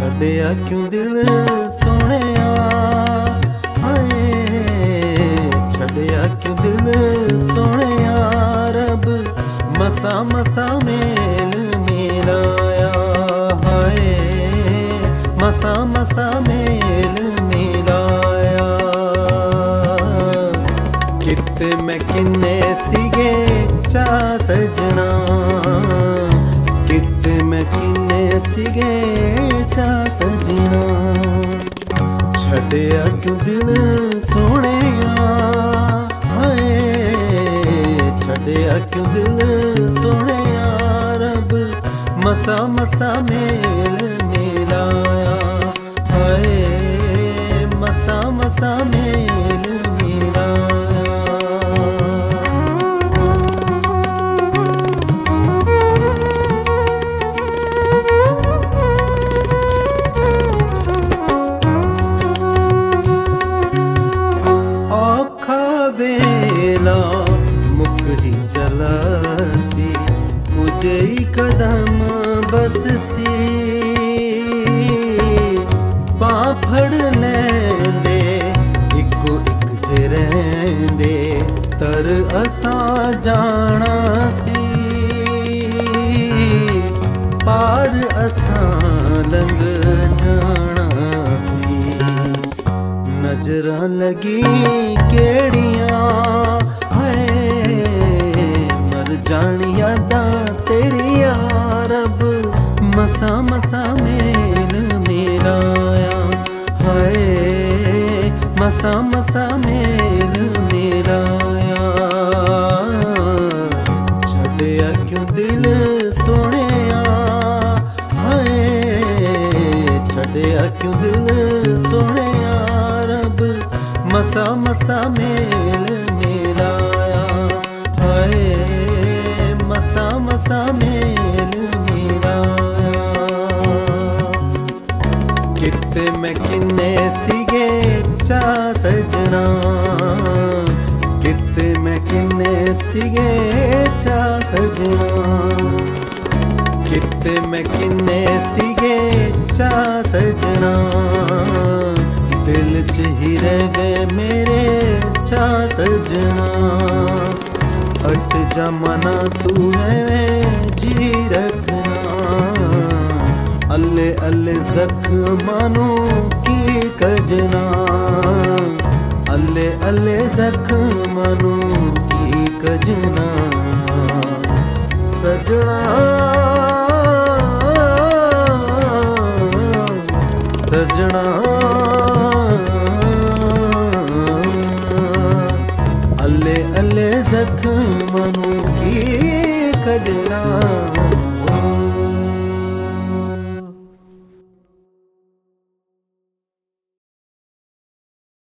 ਛੱਡਿਆ ਕਿਉਂ ਦਿਲ ਸੋਹਣਿਆ, ਹਾਏ ਛੱਡਿਆ ਕਿਉਂ ਦਿਲ ਸੋਹਣਿਆ। ਰੱਬ ਮਸਾਂ ਮਸਾਂ ਮੇਲ ਮਿਲਾਇਆ, ਹਾਏ ਮਸਾਂ ਮਸਾਂ ਮੇਲ ਮਿਲਾਇਆ। ਕਿਤੇ ਮੈਂ ਕਿੰਨੇ ਸੀਗੇ ਚਾਅ ਸਜਣਾ, ਕਿਤੇ ਮੈਂ ਕਿੰਨੇ ਸੀਗੇ ਚਾਅ ਸਜਣਾ। ਛੱਡਿਆ ਕਿਉਂ ਦਿਲ ਸੋਹਣਿਆ, ਹਾਏ ਛੱਡਿਆ ਕਿਉਂ ਦਿਲ ਸੋਹਣਿਆ। ਰੱਬ ਮਸਾਂ ਮਸਾਂ ਮੇਲ ਮਿਲਾਇਆ, ਹਾਏ ਮਸਾਂ ਮਸਾਂ ਮੇਲ ਮਿਲਾਇਆ। ਵੇਲਾ ਮੁੱਕ ਹੀ ਚਲਾ ਸੀ, ਕੁਝ ਹੀ ਕਦਮ ਬਸ ਸੀ। ਬਾਂਹ ਫੜ ਲੈਂਦੇ ਇੱਕੋ ਇੱਕ ਜੇ ਰਹਿੰਦੇ, ਤਰ ਅਸਾਂ ਜਾਣਾ ਸੀ। ਪਾਰ ਅਸਾਂ ਲੰਘ ਜਾਣਾ ਸੀ। ਨਜ਼ਰਾਂ ਲੱਗੀ ਕਿਹੜੀਆਂ, ਹਾਏ ਮਰ ਜਾਣ ਯਾਦਾਂ ਤੇਰੀਆਂ। ਰੱਬ ਮਸਾਂ ਮਸਾਂ ਮੇਲ ਮਿਲਾਇਆ, ਹਾਏ ਮਸਾਂ ਮਸਾਂ ਮੇਲ ਮਿਲਾਇਆ। ਛੱਡਿਆ ਕਿਉਂ ਦਿਲ ਸੋਹਣਿਆ, ਹਾਏ ਛੱਡਿਆ ਕਿਉਂ ਦਿਲ ਸੋਹਣਿਆ। ਮਸਾਂ ਮਸਾਂ ਮੇਲ ਮਿਲਾਇਆ, ਹਾਏ ਮਸਾਂ ਮਸਾਂ ਮੇਲ ਮਿਲਾਇਆ। ਕਿਤੇ ਮੈਂ ਕਿੰਨੇ ਸੀਗੇ ਚਾਅ ਸਜਣਾ, ਕਿਤੇ ਮੈਂ ਕਿੰਨੇ ਸੀਗੇ ਚਾਅ ਸਜਣਾ। ਕਿਤੇ ਮੈਂ ਕਿੰਨੇ ਸੀਗੇ ਚਾਅ ਸਜਣਾ। ਦਿਲ ਚ ਹੀ ਰਹਿ ਗਏ ਮੇਰੇ ਚਾਅ ਸਜਣਾ। ਹਟ ਜਾ ਮਨਾ ਤੂੰ ਐਵੇਂ ਜੀ ਰੱਖਣਾ, ਅੱਲੇ ਅੱਲੇ ਜ਼ਖਮਾਂ ਨੂੰ ਕੀ ਕਜਣਾ। ਅੱਲੇ ਅੱਲੇ ਜ਼ਖਮਾਂ ਨੂੰ ਕੀ ਕਜਣਾ। ਸਜਣਾ ਸਜਣਾ ਅੱਲੇ ਅੱਲੇ ਜ਼ਖਮਾਂ ਨੂੰ ਕੀ ਕਜਣਾ।